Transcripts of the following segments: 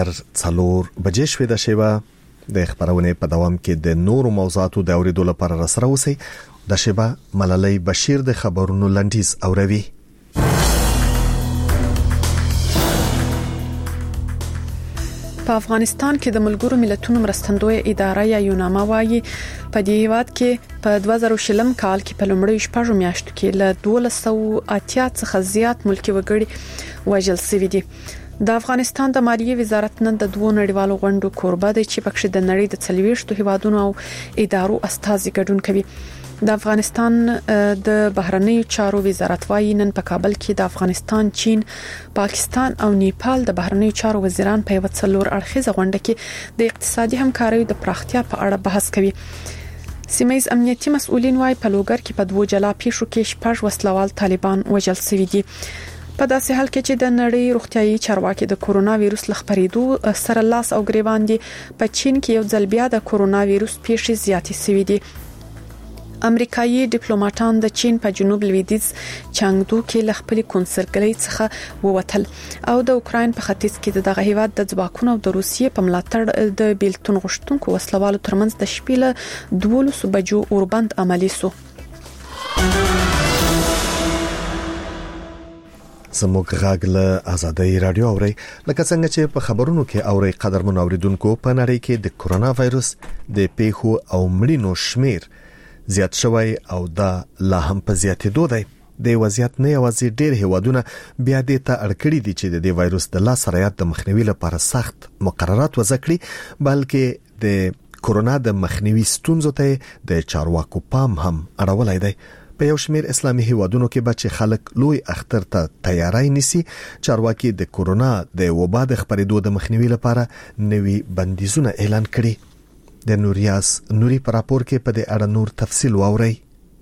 څلور بجې شوې د شیبه د خبرونه په دوام کې د نورو موضوعاتو د اوریدو لپاره را سره اوسئ. د شیبه ملالۍ بشیر د خبرونو لنډیز اوروي. په افغانستان کې د ملګرو ملتونو مرستندوی اداره یا یوناما وايي په دې هیواد کې په 2020 کال کې په لومړیو شپږو میاشتو کې له 1280 څخه زیات ملکي وګړي وژل شوي دي. د افغانستان د مالیې وزارت نن د دوه نړیوالو غونډو کوربه دی چې پکې د نړۍ د 40 هیوادونو او ادارو استازي ګډون کوي. د افغانستان د بهرنیو چارو وزارت وايي نن په کابل کې د افغانستان، چین، پاکستان او نیپال د بهرنیو چارو وزیران په یو څلور اړخیزه غونډه کې د اقتصادي همکارۍ د پراختیا په اړه بحث کوي. سیمه‌یز امنیتي مسؤلین وايي په لوګر کې په 2 جلا پیښو کې 6 وسلوال طالبان وژل شوي دي. په داسې حال کې چې د نړۍ روغتيایي چارواکي د کورونا وایروس لخپریدو سره لاس او ګریوان دي، په چین کې یو ځل بیا د کورونا وایروس پیښې زیاتې شوې دي. امریکایي ډیپلوماټان د چین په جنوب لویدیځ چانګدو کې ل خپل کنسرګلۍ څخه ووتل او د اوکرين په ختیځ کې دغه هیواد د ځواکونو د روسیې په ملاتړ د بیلتون غشتونکو وسلوالو ترمنځ د شپې له 12 بجو اوربند عملی سو. زموږ غږ له آزادۍ رادیو اوري لکه څنګه چې په خبرونو کې اوري قدرمن اوریدونکو په نړۍ کې د کورونا وایروس د پیښو او مړینو شمیر زیات شوی او دا لا هم په زیاتېدو دی. د وضعیت نه یوازې ډېر هیوادونه بیا د ته اړکړې دي چې د وایروس د لاسرایات د مخنیوي لپاره سخت مقررات وضع کړي، بلکې د کورونا د مخنیوي ستونزو ته د چارواکو پام هم اړولای دی. په یو شمیر اسلامي هیوادونو کې بچ خلک لوی اختر ته تیاری نيسي. چارواکي د کورونا د وبا د خپرېدو د مخنیوي لپاره نوي بندیزونه اعلان کړي. د نوریاس نوري پر راپور کې په دې اړه نور تفصیل واوري.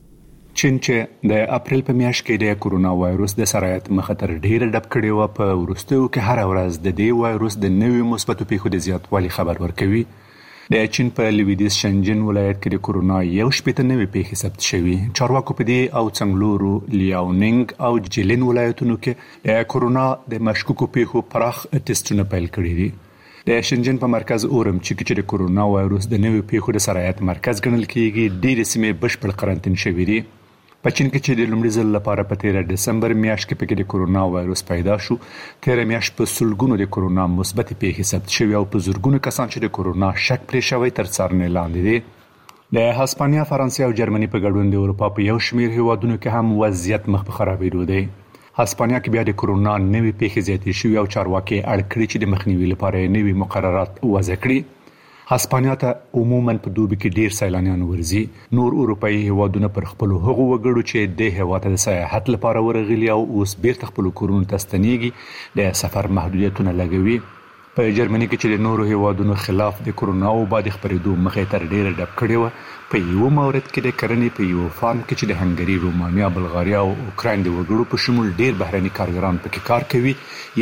چین چې د اپریل په میاشت کې د کورونا وایروس د سرایت مخاطر ډیر ډب کړي و، په ورستیو کې هر ورځ د دې وایروس د نوي مثبتو پیښو د زیاتوالي خبر ورکوي. د چین په لویدیځ شنجن ولایت کې د کورونا یو شپږ نوي پیښې ثبت شوي. چارواکو په دې او څنګلورو، لیاونینګ او جیلین ولایتونو کې د کورونا د مشکوکو پیښو پراخ ټیسټونه پیل کړي دي. د شنجن په مرکز اورم چې د کورونا وایروس د نوي پیښو د سرایت مرکز ګڼل کیږي، ډېر سیمې بشپړ قرنټین شوي دي. په چین کې چې د لومړي ځل لپاره په 13 دسمبر میاشت کې پکې د کورونا وایروس پیدا شو، 13 میاشت په سلګونو د کورونا مثبت پیښې ثبت شوي او په زورګونو کسان چې د کورونا شک پرې شوی تر څارنې لاندې دي. د هسپانیا، فرانسې او جرمني په ګډون د اروپا په یو شمیر هیوادونو کې هم وضعیت مخ په خرابېدو دی. هسپانیا کې بیا د کورونا نوي پیښې زیاتې شوي او چارواکي اړ کړي چې د مخنیوي لپاره نوي مقررات وضع کړي. هسپانیا ته عموما په دوبي کې ډیر سیلانیان ورځي. نور اروپאי هیوادونه پر خپل هغو وګړو چې د هیواد د سیاحت لپاره ورغلي او اوس بیرته خپل کورونو ته ستنېږي د سفر محدودیتونه لګوي. په جرمني کې چې د نورو هیوادونو خلاف د کورونا وبا د خپرېدو مخې تر ډیره ډب کړې و، په یو مورد کې د کرنې په یو فارم کې چې د هنګري، رومانیا، بلغاریا او اوکراین د وګړو په شمول ډیر بهرني کارګران پکې کار کوي.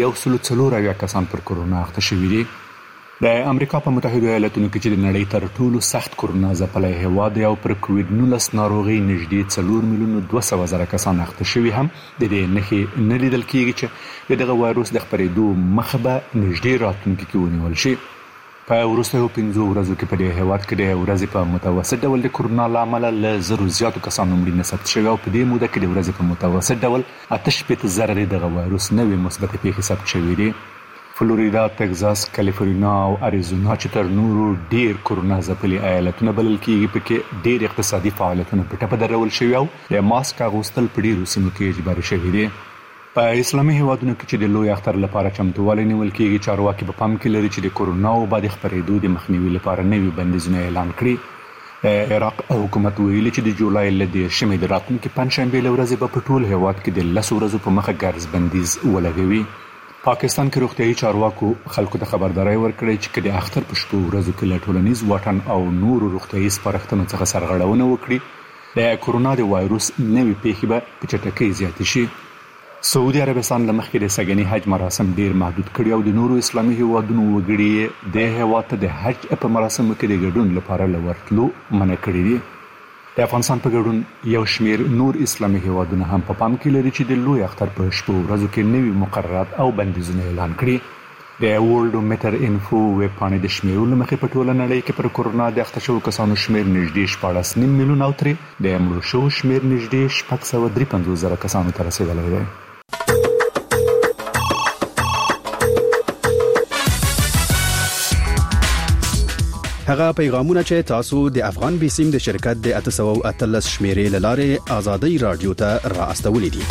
140 کسان پر کورونا اخته شوي دي. د امریکا په متحده ایالاتونو کې چې د نړۍ تر ټولو سخت کورونا ځپلی هیواد او پر کووډ-19 ناروغي نږدې 4,200,000 کسان اخته شوي هم د دې نښې نه لیدل کېږي چې دغه وایروس د خپرېدو مخه به نږدې راتلونکي کې ونیول شي. په وروستیو 5 ورځو کې په دې هیواد کې د ورځې په متوسط ډول د کورونا له امله له 1,000 زیاتو کسانو مړینه ثبت شوې او په دې موده کې د ورځې په متوسط ډول 88,000 دغه وایروس نوې مثبت پیښې ثبت شوې دي. فلوریدا، تگزاس، کالیفورنیا او اریزونا چې تر نورو ډیر کورونا ځپلي ایالتونه بلل کېږي، پکې ډیر اقتصادي فعالیتونه په ټپه درول شوي او د ماسک اغوستل په ډیرو سیمو کې اجباري شوي دي. په اسلامي هیوادونو کې چې د لوی اختر لپاره چمتووالی نیول کېږي، چارواکي په پام کې لري چې د کورونا وبا د خپرېدو د مخنیوي لپاره نوي بندیزونه اعلان کړي. عراق حکومت ویلي چې د جولای له 10 د راتلونکي پنځشنبې له ورځې په ټول هیواد کې د 10 ورځو په مخه ګرځ بندیز ولګوي. پاکستان کې روغتيایي چارواکو خلکو ته خبرداري ورکړې چې د اختر په شپو ورځو کې له ټولنیز واټن او نورو روغتيایي سپارښتنو څخه سرغړونه وکړي، د کورونا د وایروس نوې پیښې به په چټکۍ زیاتې شي. سعودي عربستان لمخکې د سګنی حج مراسم ډیر محدود کړي او د نورو اسلامي هیوادونو وګړي د هیواد ته د حج په مراسمو کې د ګډون لپاره لورتلو منع کړي دي. د افغانستان په ګډون یو شمیر نور اسلامي هیوادونه هم په پام کې لري چې د لوی اختر په شپو ورځو کې نوي مقررات او بندیزونه اعلان کړي. د ورلډومیټر انفو ویب پاڼې د شمیرو مخې په ټوله نړۍ کې پر کورونا د اخته شوو کسانو شمیر نږدې 14.5 میلیون او ترې د مړو شوو شمیر نږدې 653,000 کسانو ته رسیدلی دی. هغه پیغامونه چې تاسو د افغان بیسیم د شرکت د 813 شمیرې لاره آزادۍ رادیو ته را استولې دي.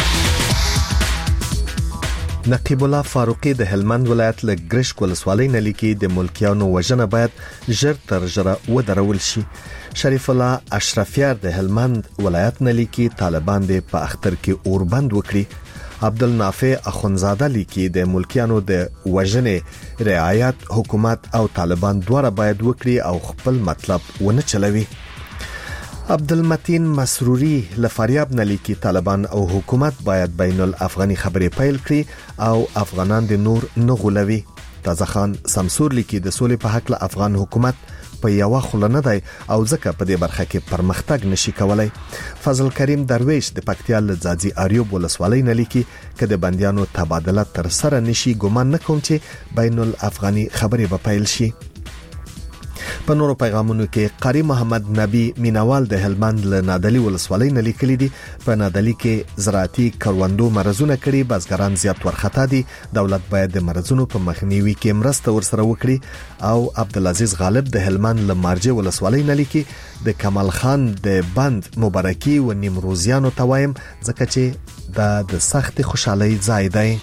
نقیب الله فاروقی د هلمند ولایت له ګرشک ولسوالۍ نه لیکي د ملکیانو وژنه باید ژر تر ژره ودرول شي. شریف الله اشرفیار د هلمند ولایت نه لیکي طالبان د په اختر کې اوربند وکړي. عبدالنافع اخونزاده لیکي د ملکیانو د وژنې رعایت حکومت او طالبان دواړه باید وکړي او خپل مطلب ونه چلوي. عبدالمتین مسروری لفاریاب نه لیکي طالبان او حکومت باید بین الافغاني خبرې پیل کړي او افغانان د نور نه غولوي. تازه خان سمسور لیکي د سولې په حق له افغان حکومت په یو خله نه دی او ځکه په دې برخه کې پرمختګ نشي کولای. فضل کریم درویش د پکتیا له ځاځي اریوب ولسوالۍ نه لیکي چې د بنديانو تبادله تر سره نشي ګومان نه کوم چې بین الافغاني خبرې به پیل شي. په نورو پیغامونو کې قاری محمد نبی مینوال د هلمند له نادلی ولسوالۍ نه لیکلي دي په نادلی کې زراعتي کروندو مرزونه کړي بزګران زیات ورختا دي دولت باید د مرزونو په مخنیوي کې مرسته ورسره وکړي. او عبدالعزیز غالب د هلمند له مارجه ولسوالۍ نه لیکي د کمال خان د بند مبارکي و نیمروزیانو توایم ځکه چې د سخت خوشحالي ځای دی.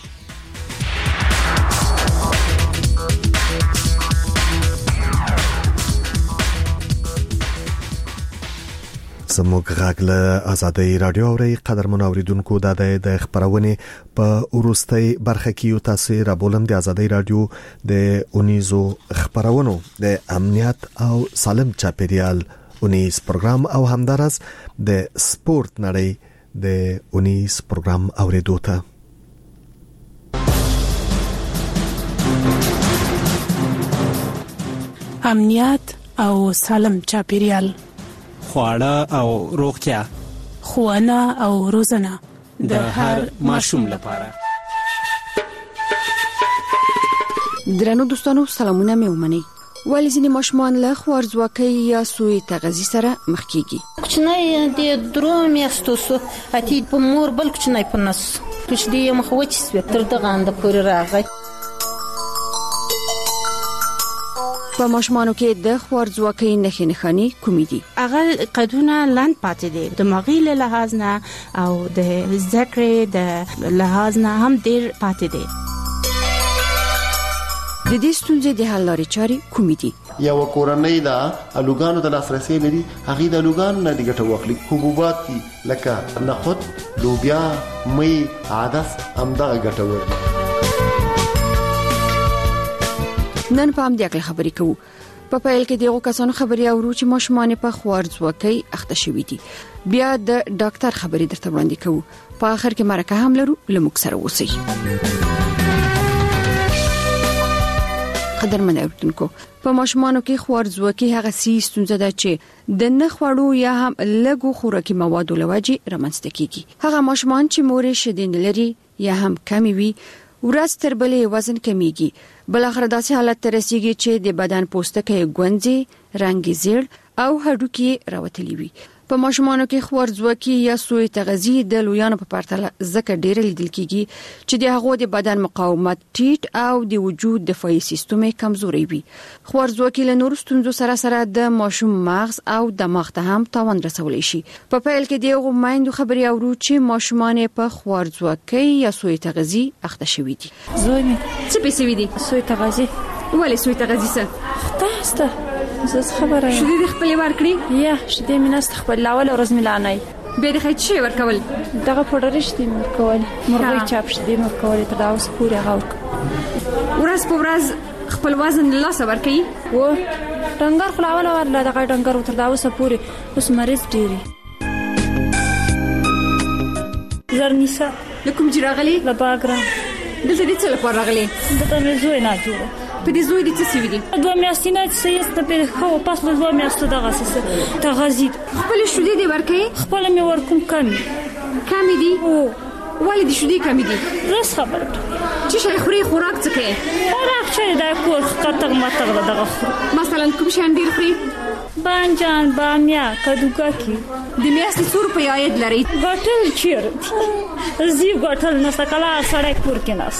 زموږ غږ له آزادۍ رادیو اوري قدرمن اوریدونکو د خبرونه په ورستۍ برخه کې یو تاسو را بولم د آزادۍ رادیو د اونیزو خبرونو د امنیت او سالم چاپیریال اونیز پروګرام او همدارس د سپورت نړۍ د اونیز پروګرام اوریدو ته امنیت او سالم چاپیریال خواړه او روغتیا ښوونه او روزنه د هر ماشوم لپاره. درنو دوستانو سلامونه مې ومنئ. ولی ځینې ماشومان له خوارځواکۍ یا سوء تغذیې سره مخ کیږي. کوچنی د 3 میاشتو سو اتی په مور بل کوچنی په نس کوچنی مخ وچ سو تر دغه اند پورې راغی. په ماشومانو کې د خوارځواکۍ نښې نښانې کومې دي؟ هغه قدونه لاند پاتې دي دماغي له لحاظ نه او د ذکر د لحاظ نه هم ډیر پاتې دي. د دې ستونزې د حل لارې چارې کومې دي؟ یو کورنۍ دا الوګانو د لاسرسي لري هغه د الوګانو نه د ګټه واخلي. حبوبات دي لکه نخود لوبیا مې عدس همدغه ګټه ورکړي. نن په هم د عقل خبرې کوو. په پیل کې دغه کسانو خبرې اورو چې ماشومان په خوارځواکۍ اخته شوي دي. بیا د ډاکټر خبرې درته وړاندې کوو. په اخر کې مرکه هم لرو لموږ سره اوسئ. قدرمن اوریدونکو په ماشومانو کې خوارځواکۍ هغه ستونزه ده چې د نه خوړو یا هم لږو خوراکي موادو لوجې رامنځته کیږي. هغه ماشومان چې مورې شیدین لري یا هم کمی وي ورځ تر بلې وزن کمیږي. بل اخر داسې حالت ته رسیږي چې د بدن پوستکی ګونځي رنګ زیړ او هډوکي راوتلي وي. په ماشومانو کې خوارځواکۍ یا سوء تغذیه د لویانو په پرتله ځکه ډیر لیدل کیږي چې د هغو د بدن مقاومت ټیټ او د وجود دفاعي سیستم کمزوري وي. خوارځواکۍ له نورو ستونزو سره سره د ماشوم مغز او دماغ ته هم تاوان رسولی شي. په پیل کې دغه مایندو خبرې اورو چې ماشومان په خوارځواکۍ یا سوء تغذیه اخته شوي دي. زوی می څه پیسې دي؟ سوء تغذیه. ولې سوء تغذیه څه؟ تاسو زه خبره یم. شدې خپل ورکړي؟ یا شدې میناست خپل لاول ورځ ملانای. به د خېټ شي ورکول. دغه پوډر شته ورکول. مرغۍ چاپ شته ورکول تر دا اوس پورې غوړ. ورځ په ورځ خپل وزن لاس ورکړي. و ډنګر خلاول ورله دغه ډنګر تر دا اوس پورې اوس مریض ډیری. زرنیسا لکم جراغلی لا باګرام دلته دې څه لپاره راغلي؟ دته مې زوی نه جوړه. په دې زوی دې څه سوي دي؟ 2 میاشتې نه چې ست په خو پاس له 2 میاشتو دغه څه تغذید. خپل شودې دې ورکې؟ خپل مې ورکوم کمی دي. او ولې دې شودې کمی دي؟ زه خبره چې شي خوري خوراک څه کوي خوراک چې دا کور خطر ماته دغه مثلا کوم شي ډیر خوري بانجان بامیا کدوګاکی د میاشتې څو روپۍ عاید لري ګټل چیر زی ګټل نه سکلا سړی کور کې ناس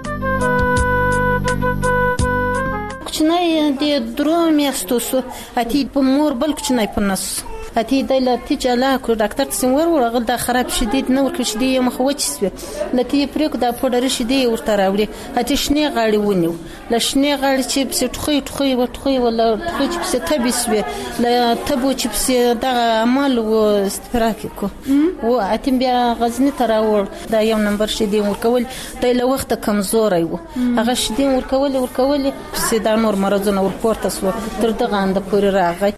کوچنی د درو میاشتو سو اتی په مور بل کوچنی په نس اتی دله تیجاله کو ډاکټر څنګه ورغل دا خراب شدید نه ورکړ شدی مخ وچسوي لته پرېک دا پودر شدی ورته راوړي اتی شنه غاړي ونیو لشنه غاړي چې په ټخوي ولا ټخوي چې په تبسوي لا تبو چې په دغه عمل و استفراک کو و اتی بیا غزنی تراور دا یو نمبر شدی ورکول د له وخت کمزور ایو هغه شدی ورکول په دا نور مرزونه ورپورته سو تر دغه اند پورې راغی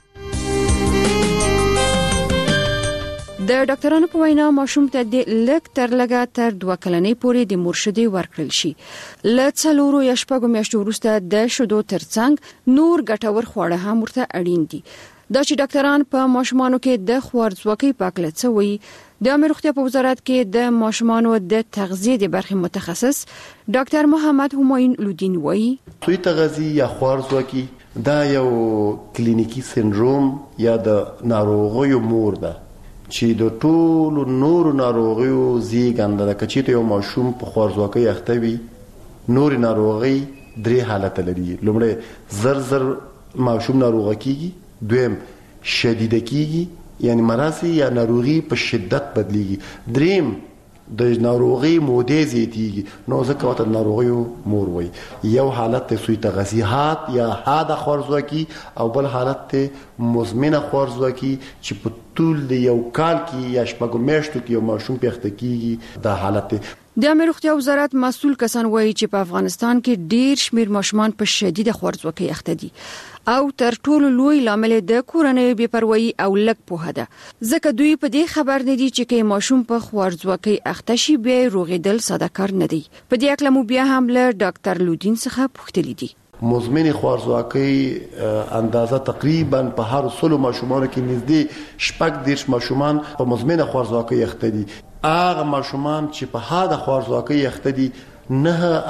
د ډاکټرانو په وینا ماشوم ته د لک تر لګا تر 2 کلنې پورې د مرشدي ورکړل شي لڅلورو یا شپږو میاشتو وروسته د شودو ترڅنګ نور ګټور خواړه هم ورته اړین دي دا چې ډاکټران په ماشومانو کې د خوارځواکۍ په اړه څه وایي د عامه روغتیا په وزارت کې د ماشومانو د تغذیه د برخې متخصص ډاکټر محمد همایون لودین وایي توی تغذیه یا خوارځواکي دا یو کلینیکی سندروم یا د ناروغیو مور ده چې د ټولو نورو ناروغیو زیږنده ده کچې ته یو ماشوم په خوارځواکۍ اخته وي نور ناروغي درې حالت لري لومړی زر ماشوم ناروغ کیږي دویم شدید کیږي یعنی مرضی یا ناروغي په شدت بدلیږي دریم د ناروغي مودې زیاتیږي نو ځکه وته ناروغي مور وي یو حالت ته سوی تغذیهات یا حاده خوارځواکي او بل حالت ته مزمنه خوارځواکي چې په طول د یو کال کې یا شپږ میاشتو کې یو ماشوم پیښته کیږي دا حالت د عامه روغتیا وزارت مسؤل کسان وایي چې په افغانستان کې ډیر شمیر ماشومان په شدیده خوارځواکۍ اخته دي او تر ټولو لوی لامل د کورنۍ بې پروايي او لږ پوهه ده ځکه دوی په دې خبر نه دي چې کې ماشوم په خوارځواکۍ اخته شي بیا روغېدل ساده کار نه دی په دې اړه مو بیا هم له ډاکټر لودین څخه پوښتنه دي مزمن خوارځواکۍ اندازه تقریبا په هر 100 ماشومانو کې نږدې 10 ماشومان په مزمن خوارځواکۍ اخته دي هغه ماشومان چې په هاده خوارځواکۍ اخته دي 9.15%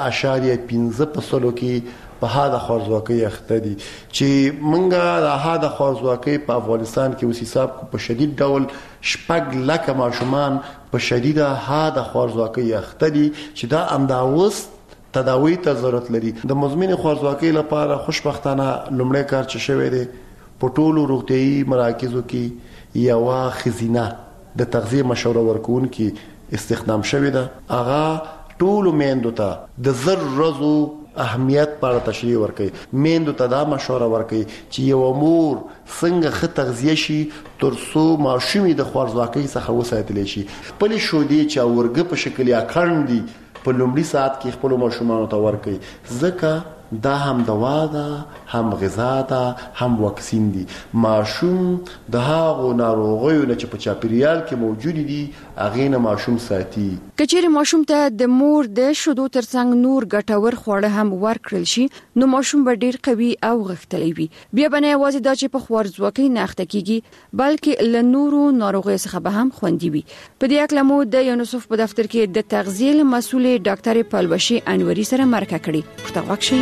کې په هاده خوارځواکۍ اخته دي چې منګه د هاده خوارځواکۍ په افغانستان کې اوس حساب په شدید ډول 6 لک ماشومان په شدیده هاده خوارځواکۍ اخته دي چې دا انداوس تداوی ته ضرورت لري د مزمن خوارځواکۍ لپاره خوشبختانه لومړی کار چې شوی دی په ټولو روغتيایي مراکزو کې یو خزینه د تغذیه مشوره ورکوونکي استخدام شوی ده هغه ټولو میندو ته د ضرورو اهمیت پر تشریح ورکړي میندو ته دا مشوره ورکړي چې یو مور څنګه ښه تغذیه شي ترڅو ماشومې د خوارځواکۍ څخه وساتل شي خپل شودې چې ورګه په شکل یا کړندي په لومړي ساعت کې خپل ماشومان ته ورکړي ځکه دا هم دوا ده هم غذا ده هم واکسین دي ماشوم د هغو ناروغیو نه چې په چاپیریال کې موجود دي هغه نه ماشوم ساتي کچېره ماشوم ته د مور د شودو ترڅنګ نور ګټور خواړه هم ورکړل شي نو ماشوم به ډیر قوي او غښتلی وي بیا به نه یوازې دا چې په خوارځواکۍ نه اخته کیږي بلکې له نورو ناروغیو څخه به هم خوندي وي په دې اړه مو د یونیسف په دفتر کې د تغذیه مسؤل ډاکټر پلوشي انوري سره مرکه کړې پښتو واکشي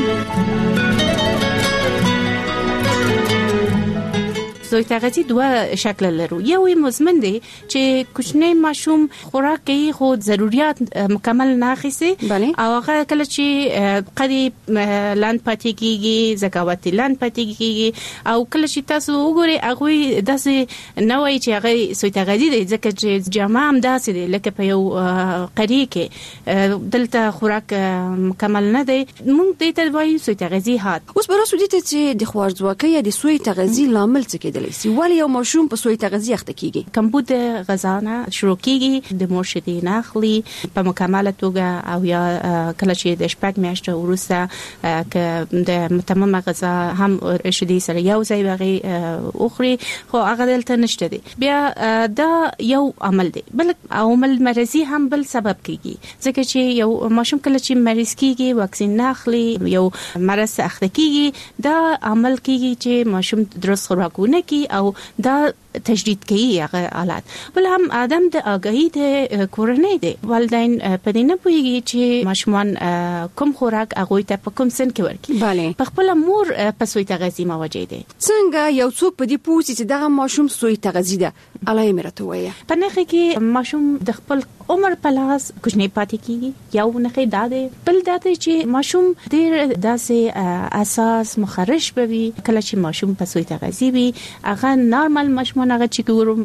زوی تغذیه دوه شکل لرو یو مزمن دی چې کوچنی ماشوم خوراک کوي خو ضرورت مکمل نه اخیسي او هغه کله چې قدي لاند پاتې کیږي زکوات لاند پاتې کیږي او کله چې تاسو وګورئ هغه داسې نه وایي چې هغه زوی تغذیه دی ځکه چې جامه هم داسې دی لکه په یو قری کې دلته خوراک مکمل نه دی موږ دې ته وایو زوی تغذیه هات اوس به راسو دي چې د خوارځواکۍ یا د سوی تغذیه لامل څه کېدلی شي ولی یو ماشوم په سوی تغذیه اخته کیږي کمبود غذا نه شروع کیږي د مور شیدې نه اخلي په مکمله توګه او یا کله چې د شپږ میاشتو وروسته ک د تمامه غذا هم شیدې سره یو ځای وغي اخري خو هغه دلته نشته دي بیا دا یو عمل دی بل عمل مرضی هم بل سبب کیږي ځکه چې یو ماشوم کله چې مریض کیږي واکسین نه اخلي یو مرض اخته کیږي دا عمل کیږي چې ماشوم درست خوراکونه کی او دا تجدید کوي هغه حالات. بل هم ادم د اگاهی د کورنۍ دی. والدین په دې نه پوهیږي چې ماشومان کوم خوراک هغه ته په کوم سن کې ورکړي. په خپل مور په سوی تغذیه موجه دي. څنګه یو څوک په دې پوښتنه چې دغه ماشوم سوی تغذیه ده علای مرته وایي په نخې کې ماشوم د خپل عمر په لاس کوچنی پاتې کیږي. یو نخې داده بل داده چې ماشوم ډیر داسې اساس مخرج بوي. کله چې ماشوم په سوی تغذیه وي هغه نارمل ماشومان هغه چې ګورم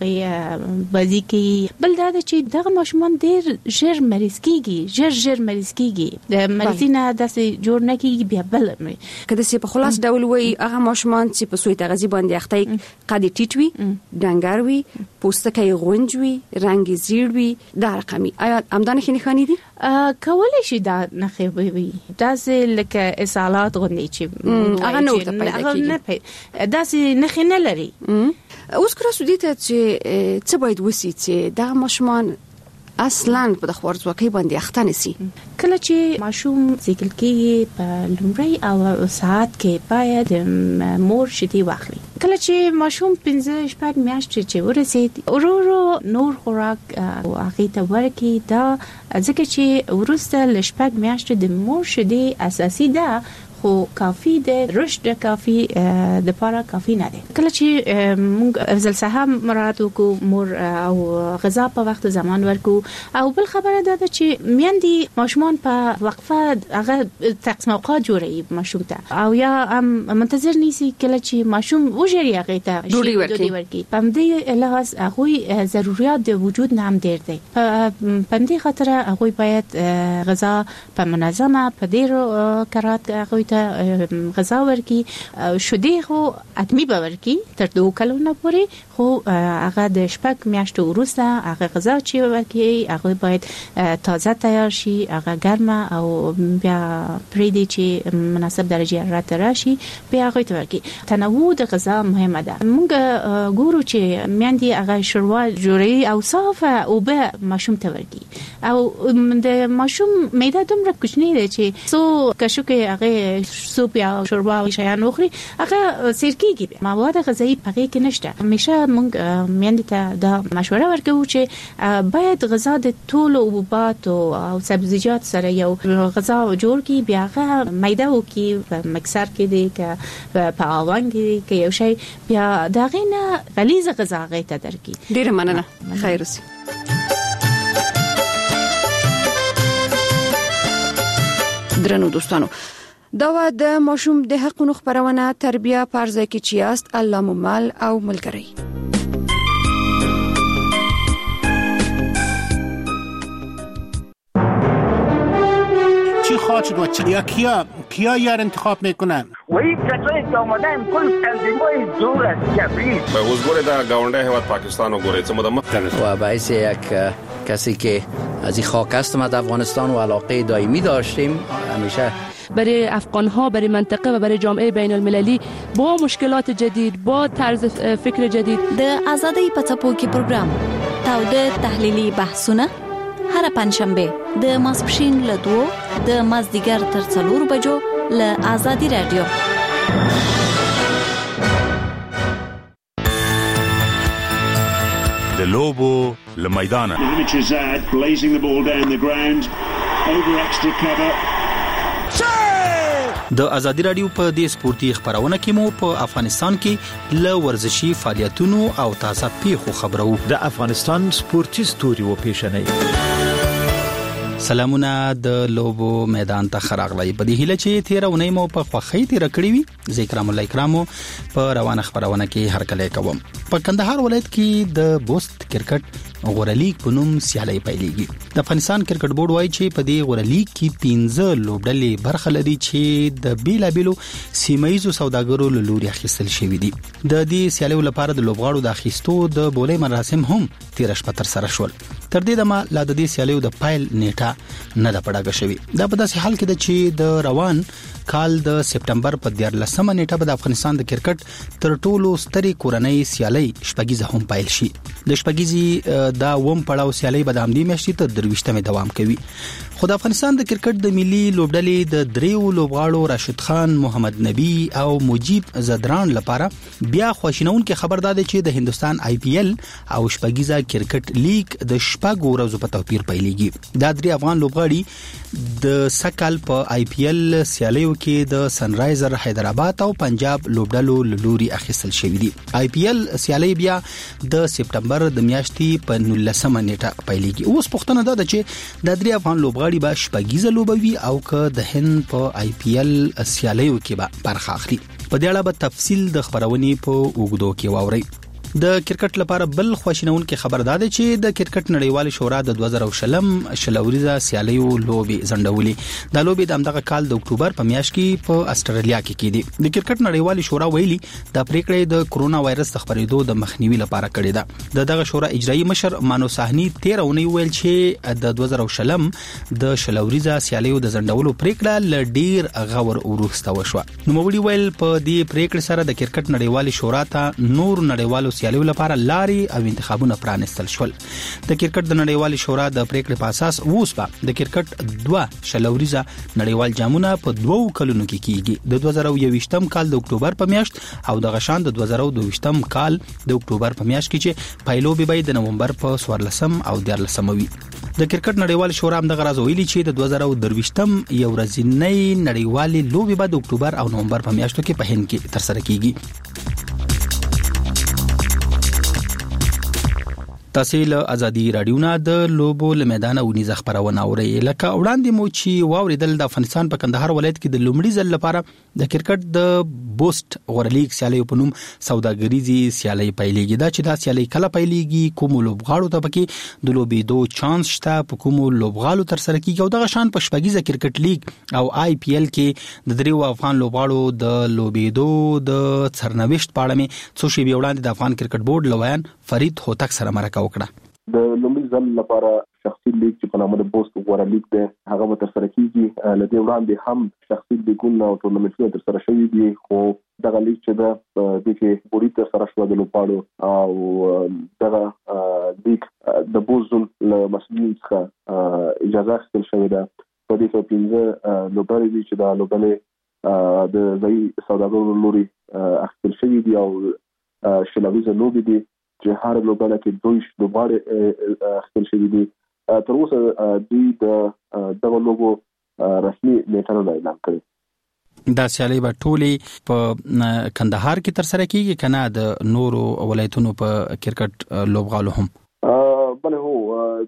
هغه بازی کې. بل داده چې دغه ماشومان ډیر ژر مریض کیږي ژر مریض کیږي. د مریضینه داسې جوړ نه کیږي بیا بل کله چې په خلاص ډول وي هغه ماشومان چې په سوی تغذیه باندې اخته قد ټیټ وي ډنګر وي پوستکی غونج وي رنگ زیړ وي دا رقمي. آیا امدانه خني دي کولای شي دا نخې وي داسې لکه اسالات غوندي چې هغه نو ته پیدا کیږي داسې نخې نه لري. اوس کرا سودیته چې څه باید وسی چې دا ماشومان اصلا په د خورځوکۍ باندې اخته نسی. کله چې ماشوم زیږل کېږي په لومړی او ساعت کې باید مور شیدې واخلي. کله چې ماشوم 15-16 میاشتې چې ورسید ورو نور خوراک هغه ته ورکړي. دا ځکه چې ورسته ل 16 میاشتې د مور شیدې اساسي ده خو کافی ده رشد کافی د پاره کافی نه ده. کله چې موږ افضل صحه مراد وکړو مور او غذا په وخت زمان ورکو. او بل خبره ده چې میندې ماشومان په وقفه هغه تقسیم اوقات جوړي ماشوم ته او یا هم منتظر نیسی کله چې ماشوم وژری هغه ته ډوډۍ ورکي. په دې لحاظ هغه ضرورت د وجود نام ډیر دی. په دې خاطر هغه باید غذا په منظمه په ډیر کرات هغه غذا ورکی. شودې خو اتمی به ورکی تر 2 کلونو پورې خو هغه د شپږ میاشتو وروسته هغه غذا چې ورکی هغه باید تازه تیار شي هغه ګرمه او بیا پریدي چې مناسب درجه حرارت راشي بیا هغه ته ورکی. تنوع د غذا مهمه ده. موږ ګورو چې میندې هغه شوروا جوړي او صافه او به ماشوم ته ورکی او د ماشوم معده دومره کوچنی ده چې سو کښو کې هغه سوپ یا شوربا او شیان وخوري هغه سرکیږي. مواد غذایی پکې کې نشته. همیشه موږ میندې ته دا مشوره ورکوو چې باید غذا د ټولو حبوبات او سبزیجات سره یو غذا جوړ کی بیا هغه میده وکي په مکسر کې دی که په اوون کې کې یو شی بیا دا غینه غلیظ غذا غیته درکې. ډیره مننه. خیر اوسې. درنو دوستانو دا د ماشوم د حقونو خبرونه تربیه پرځای کې چیاست الله ممل او ملګری. چی خواهد شد و چی یا کیا یار انتخاب میکنن و این کسایی که آمدن کل تنظیمای دور از جبریل به حضور در گاونده هیواد پاکستان و گوریت مدام و باعث یک کسی که از این خاک هستم از افغانستان و علاقه دائمی داشتیم همیشه برای افغان‌ها برای منطقه و برای جامعه بین المللی با مشکلات جدید با طرز فکر جدید د آزادۍ په څپو کې پروګرام تاوده تحلیلي بحثونه هر پنځشنبه د ماسپښین له 2 د مازدیګر تر 4 بجو له آزادي رادیو. د لوبو له میدانه د ازادي رادیو په دې سپورتي خبرونه کې مو په افغانستان کې ل ورزشي فعالیتونو او تازه پیښو خبرو. د افغانستان سپورتي ستوري و پیښنې سلامونه د لوبو میدان ته خراغلی. په دې هیله چې 13 اونۍ مو په خوخی تیر کړی وي. ذکرام الله کرامو په روانه خبرونه کې هر کله کوم. په کندهار ولایت کې د بوست کرکټ غورلیګ په نوم سیالي پیلېږي. د افغانستان کرکټ بورډ وایي چې په دې غورلیګ کې 15 لوبډلې برخه لري چې د بیلابیلو سیمایزو سوداګرو له لوري اخیستل شوی دي. د دې سیالي لپاره د لوبغاړو د اخیستو د بولې مراسم هم 13 شپه تر سره شول. تر دې دمه لا د دې سیالي د پایل نیټه نه ده پړاګه شوی. دا په داسې حال کې ده چې د روان کال د سپټمبر په 14 نیټه په افغانستان د کرکټ تر ټولو ستري کورنۍ سیالي شپږیزه هم پایل شي. د شپږیزي دا ووم پړاو سیالي به د امدي میاشتې تر 23 دوام کوي. خو د افغانستان د کرکټ د ملي لوبډلې د دریو لوبغاړو راشد خان، محمد نبی او مجيب زدران لپاره بیا خوشینونکو خبر داده چې د هندستان IPL او شپږیزه کرکټ لیگ د شپږ ورځو په توپیر پیلېږي. دا درې افغان لوبغاړي د سکل په IPL سیالیو کې د سنرایزر حیدرآباد او پنجاب لوبډلو لوري اخیستل شوې دي. IPL سیالي بیا د سپټمبر د میاشتې په 19 نیټه پیلېږي. اوس پوښتنه ده چې د درې افغان لوبغاړي به شپږیزه لوبوي او که د هند په IPL سیالیو کې به برخه اخلي. په دې اړه به تفصیل د خبرونې په اوږدو کې واوري. د کرکټ لپاره بل خوشینونکو خبر داده چې د کرکټ نړیوال شورا د 2020 شلوريزه سیالیو لوبي زندولې. د لوبي د امدغه کال د اکتوبر په میاشت کې په استرالیا کې کېدی. د کرکټ نړیوال شورا ویلي د پریکړې د کرونا وایرس د خپرېدو د مخنیوي لپاره کړې ده. دغه شورا اجرایی مشر مانو ساحنی 13 اونۍ ویل چې د 2020 د شلوريزه سیالیو د زندولو پریکړه لډیر غور ورسته وشوه. نو موږ ویل په دې پریکړې سره د کرکټ نړیوال شورا ته نور نړیوالو سیالیو لپاره لاري او انتخابونه پرانستل شول. د کرکټ د نړیوال شورا د پریکړې په اساس ووسپا د کرکټ 2 شلوريزه نړیوال جامونه په 2 کلونو کې کیږي. د 2021م کال د اکتوبر په میاشت او د غشان د 2022م کال د اکتوبر په میاشت کې چې پایلوبي به د نومبر په 14 او 14 وي. د کرکټ نړیوال شورا هم د غرض ویلي چې د 2023م یو ورځنی نړیوال لوبي به د اکتوبر او نومبر په میاشتو کې په هند کې تر سره کیږي. تاسو له ازادي رادیو نه د لوبو له میدان او نيزه خبرونه اورئ. لکه وړاندې مو چې واوریدل د افغانستان په کندهار ولایت کې د لومړي ځل لپاره د کرکټ د بوست غورلیګ سیالي په نوم سوداګریزي سیالي پیلېږي. دا چې دا سیالي کله پیلېږي، کوم لوبغاړو ته پکې د لوبېدو چانس شته، په کوم لوبغاړو تر سره کیږي او دغه شان په شپږیزه کرکټ لیگ او IPL کې د دریو افغان لوبغاړو د لوبېدو د سرنوشت په اړه مې څو شی وړاندې د افغان کرکټ بورډ لویان فرید هوتک سره مرکه وکړه. د لومړي ځل لپاره شخصي لیگ چې په نامه د بوست غوړه لیگ ده هغه به تر سره کیږي. لدې وړاندې هم شخصي لیګونه او ټورنمنټونه تر سره شوي دي، خو دغه لیگ چې ده د کې بوري تر سره شو د لوبغاړو او دغه لیگ د بوزون له مسؤلین څخه اجازه اخیستل شوې ده. په دې کې 15 لوبغاړي دي چې د لوبډلې د ځای سوداګرو لوري اخیستل شوي دي او شلویزه لوبي دي چې هر لوبډله کې دوی لوبغاړي اخیستل شوي دي. تر اوسه دوی دغه لوبو رسمي نیټه نه اعلان کړې. دا سیالي به ټولې په کندهار کې تر سره کیږي کنه د نورو ولایتونو په کرکټ لوبغاړو هم؟ بله هو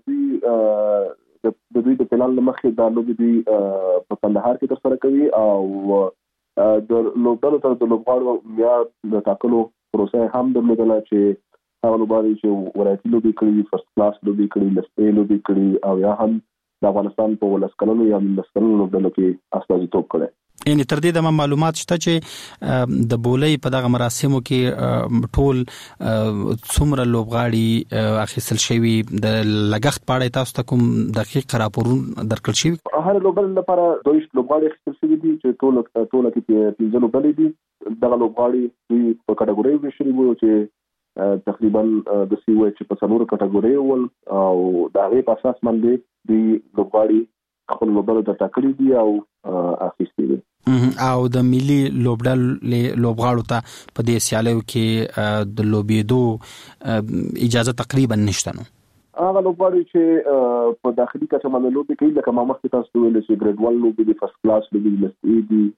دوی د پلان لمخې دا لوبي دوی په کندهار کې تر سره کوي او د لوبډلو تر د لوبغاړو معیار د ټاکلو پروسه هم درلودله چې هغه لوبغاړي چې ولایتي لوبي کړي، فرست کلاس لوبي کړي، لسته لوبي کړي او یا هم د افغانستان په ولسکلونو یا ملسکلونو لوبډلو کې استازیتوب کړي. یعنی تر دې د معلومات شته چې د بولې په دغه مراسمو کې ټول څومره لوبغاړي اخیستل شوی د لګښت په اړه تاسو ته کوم دقیق راپورون درکړل شوی؟ هر لوبغاړي لپاره 2 لوبغاړي اخیستل شوی دي چې ټول کې 15 لوبغاړي دي. دغه لوبغاړي دوی په کټګوري ویشلي وو چې تقریبا د سیوې چې په څلورو کټګوري ول او دا غي په اساس باندې دی لوبغاړي خپل لوبغاړي ته ټاکلي دي او اخیستي دي. او د ملي لوبغاړو ته په دې سیالیو کې د لوبېدو اجازه تقریبا نشته. نو هغه لوبغاړي چې په داخلي کچه باندې لوبي کوي لکه ما مخکې تاسو ویل چې ګریډ 1 لوبي دي، فرست کلاس لوبي دي، دي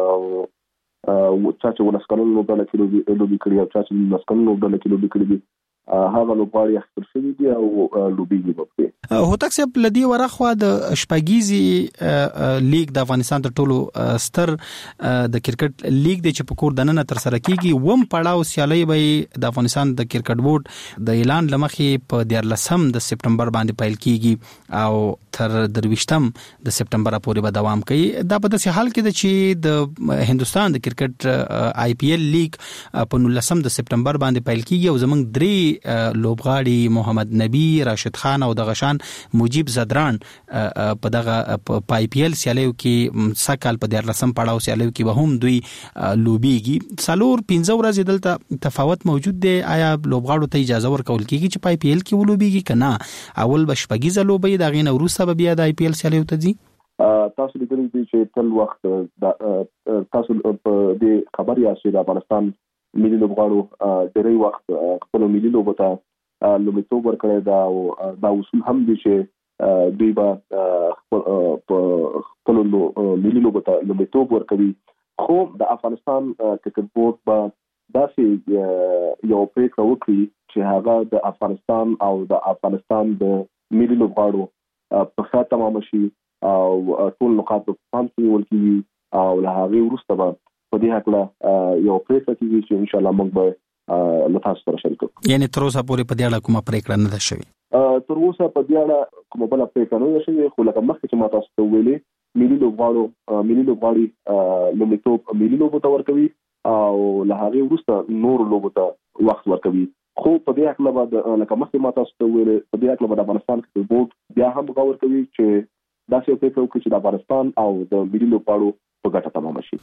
او چې ولسکلونو لوبډله کې لوبي کړي او چې ولسکلونو لوبډله کې لوبي کړي دي هغه لوبغاړي اخیستل شوي دي او لوبیږي په هوتک صاحب لدی ورخوا د شپږیزي لیگ د افغانستان تر ټولو ستر د کرکټ لیگ د چې په کور دننه تر سره کیږي. وم پړاو سیالي به د افغانستان د کرکټ بورډ د اعلان لمخې په 14 د سپټمبر باندې پیل کیږي او تر 23 د سپټمبر پورې به دوام کوي. دا په داسې حال کې چې د هندستان د کرکټ IPL لیگ په 19 د سپټمبر باندې پیل کیږي او زمونږ 3 لوبغاړي محمد نبی، راشد خان او د غشان مجيب زدران په دغه په آی پی ایل سیالیو کې سکهال په 14 پړاو سیالیو کې به هم دوی لوبيږي. څلور 15 ورځې دلته تفاوت موجود دی. آیا لوبغاړو ته اجازه ورکول کیږي چې په آی پی ایل کې ولوبيږي کنه اول بشپګیزه لوبي دا غینه وروسته به بیا د آی پی ایل سیالیو ته ځي؟ تاسو لیدلی دي چې تل وخت تاسو په دې خبر یاست د افغانستان ملي لوبغاړو ډېری وخت خپل ملي لوبو ته لومړیتوب ورکړی دا او دا اصول هم دي چې دوی به خپل ملي لوبو ته لومړیتوب ورکوي. خو د افغانستان کرکټ بورډ به داسې یو پریکړه وکړي چې هغه د افغانستان او د افغانستان د ملي لوبغاړو په ښه تمام شي او ټول نقاط په پام کې نیول کیږي او له هغه وروسته به په دې حق یو پریکړه کیږي چې ان شاء الله موږ به له تاسو سره شریکو. یعنی تر اوسه پورې په دې اړه کومه پریکړه نه ده شوې؟ تر اوسه په دې اړه کومه بل پریکړه نه ده شوې، خو لکه مخکې چې ما تاسو ته ویلې ملي لوبغاړي لومړیتوب ملي لوبو ته ورکوي او له هغه وروسته نور لوبو ته وخت ورکوي. خو په دې حق لپاره لکه مخکې ما تاسو ته ویلې په دې حق لپاره افغانستان کرکټ بورډ بیا هم غوړ کوي چې دا څه په توګه چې د افغانستان او د ملي لوبغاړو په ګټه تمام شي.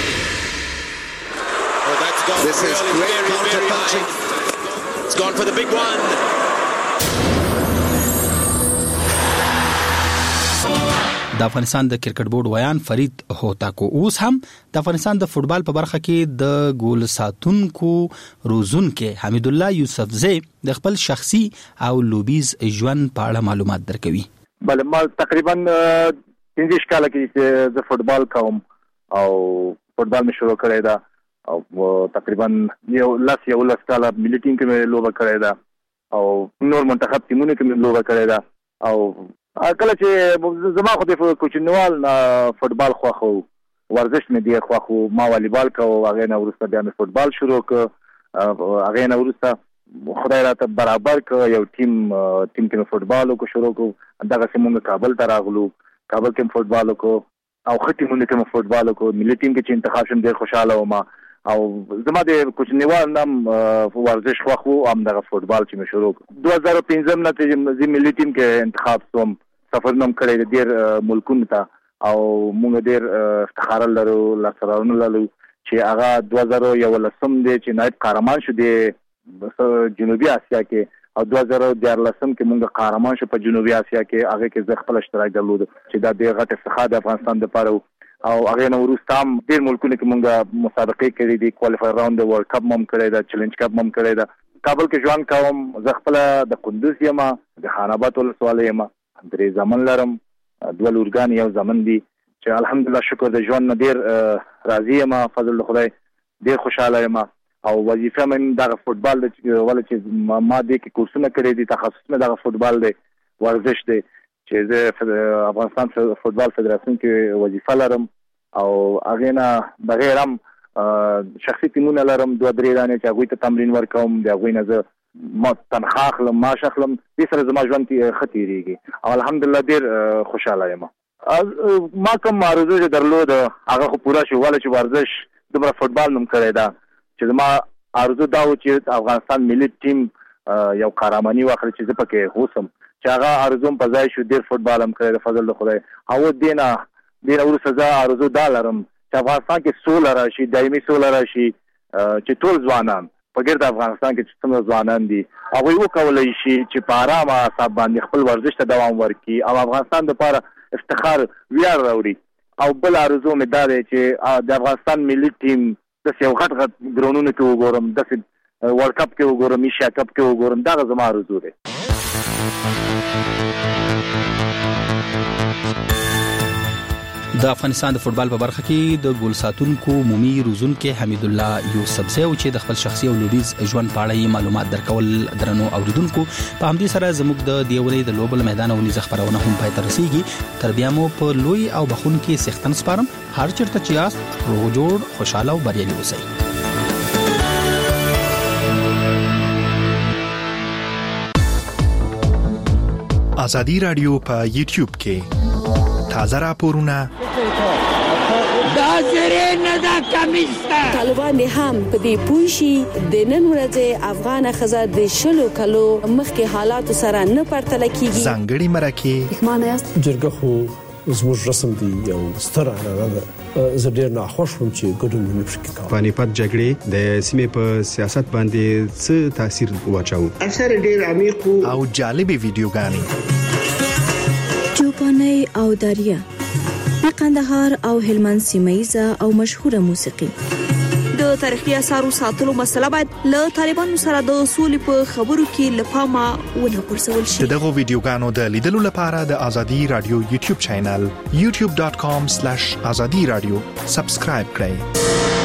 This is great counter punching. It's gone for the big one. د افغانستان د کرکټ بورډ ویان فرید هوتاکو اوس هم د افغانستان د فوتبال په برخه کې د ګول ساتونکو روزونکو حمید الله یوسفزی د خپل شخصي او لوبیز ژوند په اړه معلومات درکوي. بل ما تقریبا 15 کال کې د فوتبال کوم او فوتبال مې شروع کړی دا او تقریبا یو لاس کال ملي ټیم کې مې لوبه کړی دا او نور منتخب ټیمونو کې مې لوبه کړی دا او کله چې زما خو د کوچنیوال فوتبال خوښو ورزش مې دی خوښو ما والیبال کو هغه نه ورسته بیا مې فوتبال شروع ک هغه نه ورسته خدای راته برابر ک یو ټیم کې فوتبال کو شروع کو دغه سیمه کابل ته راغلو کابل کې فوتبال کو او ختمونه کې فوتبال کو ملي ټیم کې چې انتخاب شوم ډیر خوشاله وم او زما د کوچنیوال نام ورزش خوښو هم دغه فوتبال چې مې شروع 2015 نه چې ملي ټیم کې انتخاب شوم سفرنم کړی ډیر ملکونو ته او موږ ډیر افتخار لرو لاسرانو لرو چې هغه 2011 دی چې نایب قهرمان شو دی جنوبي اسیا کې او 2014 کې موږ قهرمان شو په جنوبي اسیا کې هغه کې زه خپل اشتراک درلود چې دا ډیر غټ افتخار د افغانستان لپاره او هغه نو وروسته هم ډیر ملکونو کې موږ مسابقې کړې دي کوالیفایر راوند د ورلد کپ مم کړی دا چیلنج کپ مم کړی دا کابل کې ژوند کوم زه خپل د قندوز یم د خان آباد ولسوالۍ یم درې زمن لرم دوه لورګان یو زمن دي چې الحمدلله شکر د ژوند نه ډیر راضي یم فضل خدای ډیر خوشاله یم او وظیفه مې د فوتبال ول چې ما دې کې کورسونه کړې دي تخصص مې د فوتبال دی ورزش دی چې زه افغانستان فوتبال فدراسیون کې وظیفه لرم او هغه نه بغیر هم شخصي ټیمونه لرم دوه درې دانې چې هغوی ته تمرین ورکوم د هغوی نه زه ما تنخواه اخلم معاش اخلم دې سره زما ژوند ښه تېرېږي او الحمدلله ډېر خوشحاله یم. ما کوم آرزو چې درلود هغه خو پوره شو ولې چې ورزش دومره فوتبال مې کړی ده چې زما آرزو دا و چې افغانستان ملي ټیم یو قهرماني واخلي چې زه پکې اوسم چې هغه آرزو په ځای شو ډېر فوتبال هم کړی د فضل د خدای او دې وروسته زه آرزو دا لرم چې افغانستان کې سوله راشي دایمي سوله راشي چې ټول ځوانان په ګرد افغانستان کې چې څومره ځوانان دي هغوی وکولی شي چې په ارامه اعصاب باندې خپل ورزش ته دوام ورکړي او افغانستان دپاره افتخار ویاړ راوړي او بل آرزو مې دا دی چې د افغانستان ملي ټیم داسې یو غټ ګراونډونو کې وګورم داسې ورلډ کپ کې وګورم ایشیا کپ کې وګورم دغه زما آرزو دی. د افغانستان د فوتبال په برخه کې د ګول ساتونکو عمومي روزونکو حمید الله یوسفزی چې د خپل شخصي او لوبیز ژوند په اړه معلومات درکول درنو اوریدونکو په همدې سره زموږ د دیوري د لوبل میدان او نيزه خبرونه هم پای ته رسیږي تر بیا مو په لوی او بخون کې سختن سپارم هر چیرته چې یاست روغ جوړ خوشاله او بریالي اوسئ. ازادي رادیو په یوټیوب کې تازه راپورونه دا دا زری نه دا کمیسته. طالبان هم په دې پوه شي د نن ورځې افغان خزه د شلو کلو مخکې حالات سره نه پرتله کیږي. ځانګړي مرکه معنی است جرګه خو زموږ رسم دی یو ستر عنعنه ده. زه ډیر ناخوښ وم چې ګډون نه پکې کوم. پانیپت جګړې د سیمې په سیاست باندې څه تاثیر واچاو؟ اثر ډیر عمیق او جالبې ویډیوګانې. چوپاني او داریا د قندهار او هلمند سیمایزه او مشهوره موسیقي. د تاریخي اثارو ساتلو مسله باید له طالبانو سره د اصول په خبرو کې لپاره ونه پرسول شي. دغه ویډیوګانو د لیدلو لپاره د ازادي رادیو یوټیوب چینل youtube.com/azadi radio سبسکرایب کړئ.